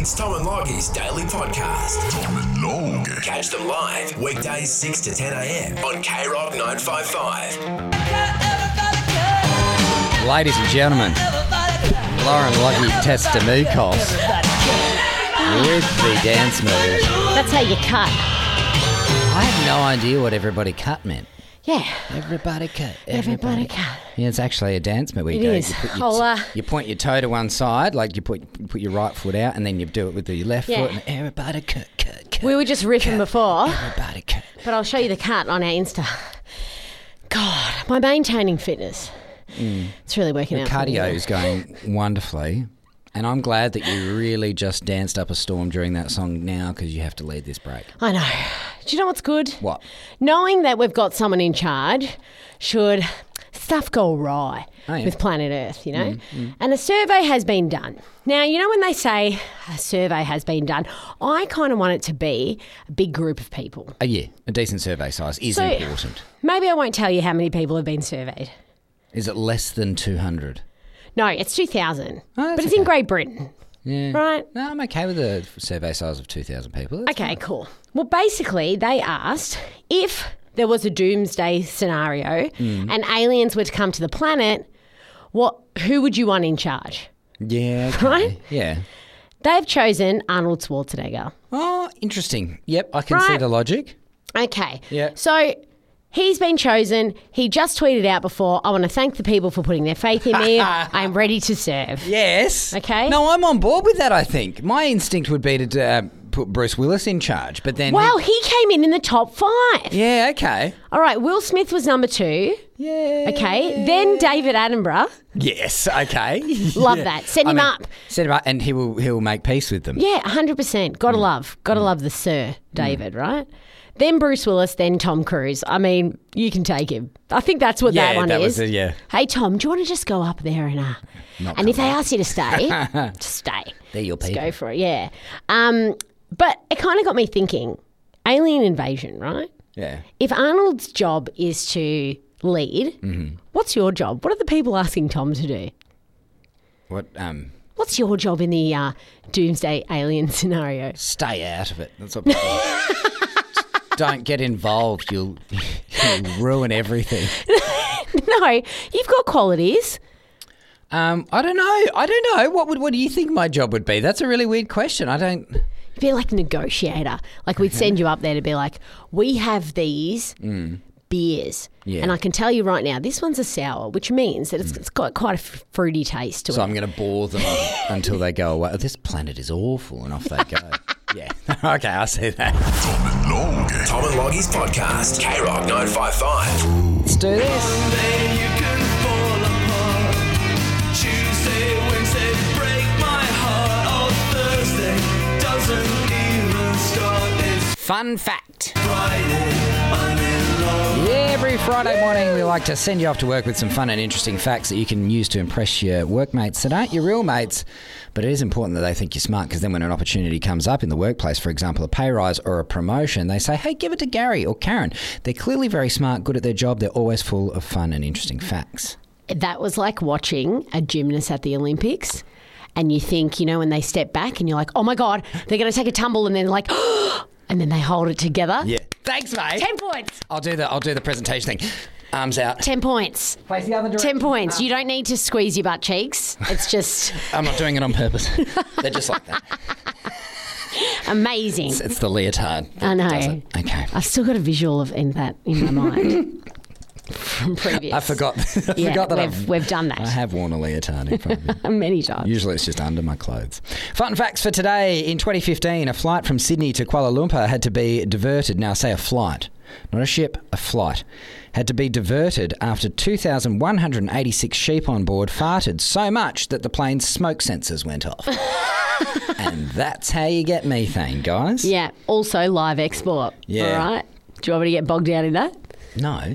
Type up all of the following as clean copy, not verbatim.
It's Tom and Loggie's daily podcast. Tom and Log. Catch them live weekdays 6 to 10 a.m. on K-Rock 955. Ladies and gentlemen, Lauren Loggie Testamukos with the dance moves. That's how you cut. I had no idea what everybody cut meant. Yeah. Everybody cut. Everybody cut. Yeah, it's actually a dance move where you It go. is. You point your toe to one side, like you put your right foot out, and then you do it with your left Yeah. foot. And everybody cut. We were just riffing before, Everybody cut. but I'll show you the cut on our Insta. God, my maintaining fitness. It's really working The out. for me. cardio is going wonderfully. And I'm glad that you really just danced up a storm during that song now because you have to lead this break. I know. Do you know what's good? What? Knowing that we've got someone in charge should stuff go awry Oh, yeah. with planet Earth, you know? And a survey has been done. Now, you know when they say a survey has been done, I kind of want it to be a big group of people. Oh, yeah, a decent survey size is So- important. Maybe I won't tell you how many people have been surveyed. Is it less than 200? No, it's 2,000. Oh, that's but it's in okay. Great Britain. Yeah. Right. No, I'm okay with a survey size of 2,000 people. That's Okay, fine. cool. Well, basically, they asked if there was a doomsday scenario and aliens were to come to the planet, who would you want in charge? Yeah, okay. Right? Yeah. They've chosen Arnold Schwarzenegger. Oh, interesting. Yep, I can see Right. the logic. Okay. Yeah. So he's been chosen. He just tweeted out before, I want to thank the people for putting their faith in me. I'm ready to serve. Yes. Okay. No, I'm on board with that, I think. My instinct would be to put Bruce Willis in charge, but then... Well, he came in the top 5. Yeah, okay. All right, Will Smith was number 2. Yeah. Okay. Then David Attenborough. Yes, okay. Love that. Send him up. Send him up, and he will make peace with them. Yeah, 100%. Gotta love the Sir David, right? Then Bruce Willis, then Tom Cruise. I mean, you can take him. I think that's what that one that is. was it, yeah. Hey, Tom, do you want to just go up there and if they ask you to stay, just stay. They're your Just people. go for it, yeah. But it kind of got me thinking, alien invasion, right? Yeah. If Arnold's job is to lead, what's your job? What are the people asking Tom to do? What, What's your job in the doomsday alien scenario? stay out of it. That's what don't get involved. You'll ruin everything. No, you've got qualities. I don't know. What do you think my job would be? That's a really weird question. I don't... You'd be like a negotiator. Like we'd send you up there to be like, we have these beers. Yeah. And I can tell you right now, this one's a sour, which means that it's got quite a fruity taste to So it. I'm going to bore them until they go away. This planet is awful, and off they go. Yeah. Okay, I see that. Tom and Log. Tom and Loggie's podcast. K-Rock 955. Let's do this. Fun fact. Yeah, every Friday morning we like to send you off to work with some fun and interesting facts that you can use to impress your workmates that aren't your real mates. But it is important that they think you're smart, because then when an opportunity comes up in the workplace, for example, a pay rise or a promotion, they say, hey, give it to Gary or Karen. They're clearly very smart, good at their job. They're always full of fun and interesting facts. That was like watching a gymnast at the Olympics. And you think, when they step back and you're like, oh my God, they're going to take a tumble, and then like, and then they hold it together. Yeah. Thanks, mate. 10 points. I'll do the presentation thing. Arms out. 10 points. Face the other direction. 10 points. You don't need to squeeze your butt cheeks. It's just I'm not doing it on purpose. They're just like that. amazing. It's the leotard. that I know. does it. Okay. I've still got a visual of that in my mind from previous. I forgot. I Yeah, forgot that we've done that I have worn a leotard in front of me. many times. Usually it's just under my clothes. Fun facts for today. In 2015, a flight from Sydney to Kuala Lumpur had to be diverted. Now, say a flight, not a ship, a flight. Had to be diverted after 2,186 sheep on board farted so much that the plane's smoke sensors went off. And that's how you get methane, guys. Yeah. Also live export. Yeah. All right. Do you want me to get bogged down in that? No.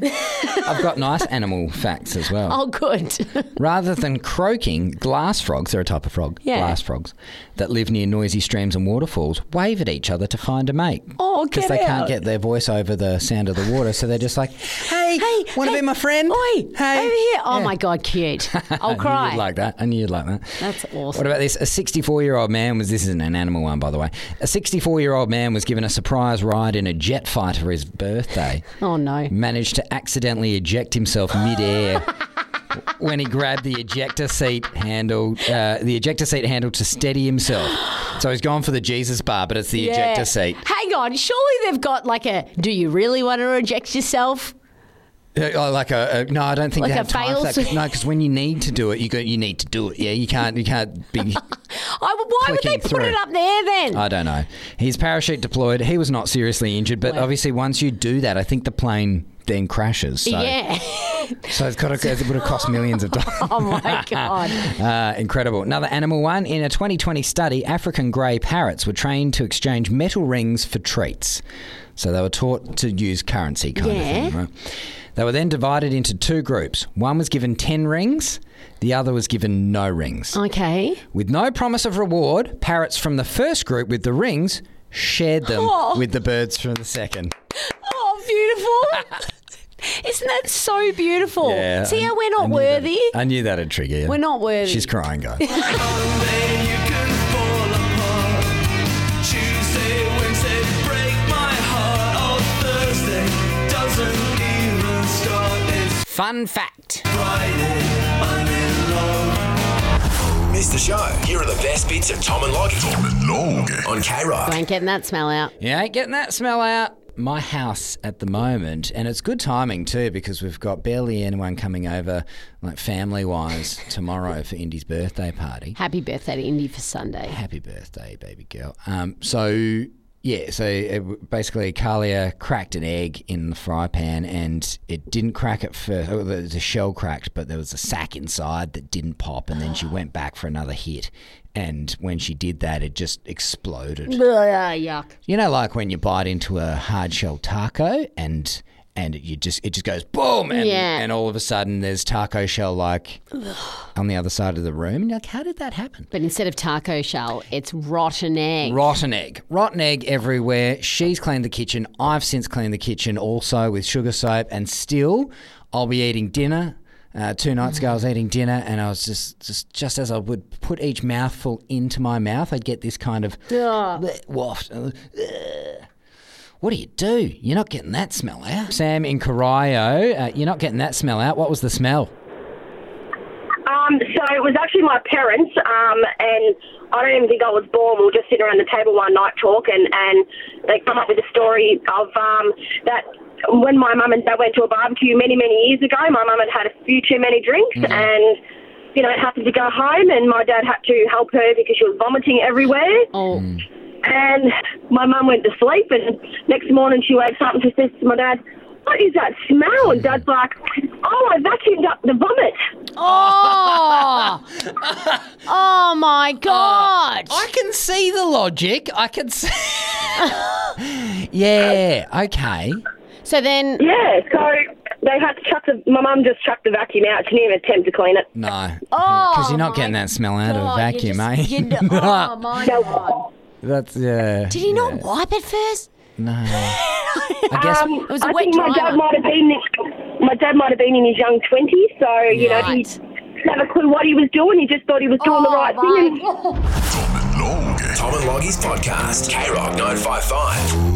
I've got nice animal facts as well. Oh, good. Rather than croaking, glass frogs, they're a type of frog, Yeah. glass frogs, that live near noisy streams and waterfalls, wave at each other to find a mate. Oh, Because get they can't out. get their voice over the sound of the water, so they're just like, hey, want to hey, be my friend? Oi, hey. over here. Oh, Yeah. my God, cute. I'll I knew cry. you'd like that. I knew you'd like that. That's awesome. What about this? A 64-year-old man this isn't an animal one, by the way. A 64-year-old man was given a surprise ride in a jet fighter for his birthday. Oh, no. Managed to accidentally eject himself mid-air when he grabbed the ejector seat handle to steady himself. So he's gone for the Jesus bar, but it's the ejector seat. Hang on. Surely they've got like a, do you really want to eject yourself? No, I don't think Like they a have time for that. fail-safe? No, because when you need to do it, you need to do it. Yeah, you can't be. Why would they Clicking put through. it up there then? I don't know. He's parachute deployed. He was not seriously injured, but Wow. obviously once you do that, I think the plane then crashes. So, Yeah. so it would have cost millions of dollars. Oh, my God. Incredible. Another animal one. In a 2020 study, African grey parrots were trained to exchange metal rings for treats. So they were taught to use currency kind of thing, right? They were then divided into two groups. One was given 10 rings. The other was given no rings. Okay. With no promise of reward, parrots from the first group with the rings shared them with the birds from the second. Oh, beautiful. Isn't that so beautiful? Yeah, See how we're I not knew worthy? I knew that'd trigger you. We're not worthy. She's crying, guys. Fun fact. Missed the show? Here are the best bits of Tom and Loggy Tom and Logie. on K-Rock. I ain't getting that smell out. You ain't getting that smell out. My house at the moment, and it's good timing too because we've got barely anyone coming over, like family-wise, tomorrow for Indy's birthday party. Happy birthday to Indy for Sunday. Happy birthday, baby girl. Basically Kalia cracked an egg in the fry pan and it didn't crack at first. Oh, the shell cracked, but there was a sack inside that didn't pop, and then she went back for another hit. And when she did that, it just exploded. Yuck. You know, like when you bite into a hard shell taco and it just goes boom, and all of a sudden there's taco shell like on the other side of the room, and you're like, how did that happen? But instead of taco shell, it's rotten egg. Rotten egg everywhere. She's cleaned the kitchen. I've since cleaned the kitchen also with sugar soap, and still I'll be eating dinner. 2 nights ago I was eating dinner, and I was just as I would put each mouthful into my mouth, I'd get this kind of waft. What do you do? You're not getting that smell out. Sam in Corio, you're not getting that smell out. What was the smell? So it was actually my parents, and I don't even think I was born. We were just sitting around the table one night talking, and they come up with a story of that when my mum and dad went to a barbecue many, many years ago, my mum had a few too many drinks and, happened to go home, and my dad had to help her because she was vomiting everywhere. Oh. And my mum went to sleep, and next morning she wakes up and she says to my dad, "What is that smell?" And Dad's like, "Oh, I vacuumed up the vomit." Oh. Oh, my God. I can see the logic. I can see. Yeah, okay. So then, Yeah, so they had to my mum just chucked the vacuum out. She didn't even attempt to clean it. No. Oh, Because you're not my getting that smell out of a God, vacuum, you eh? just- oh, my God. That's, yeah. Did he not wipe it first? No. I guess. It was a I wet think my dad dryer. might have been in his young 20s, so, he Right. didn't have a clue what he was doing. He just thought he was doing the right thing. And Tom and Logie. Tom and Loggy's podcast, K-Rock 955.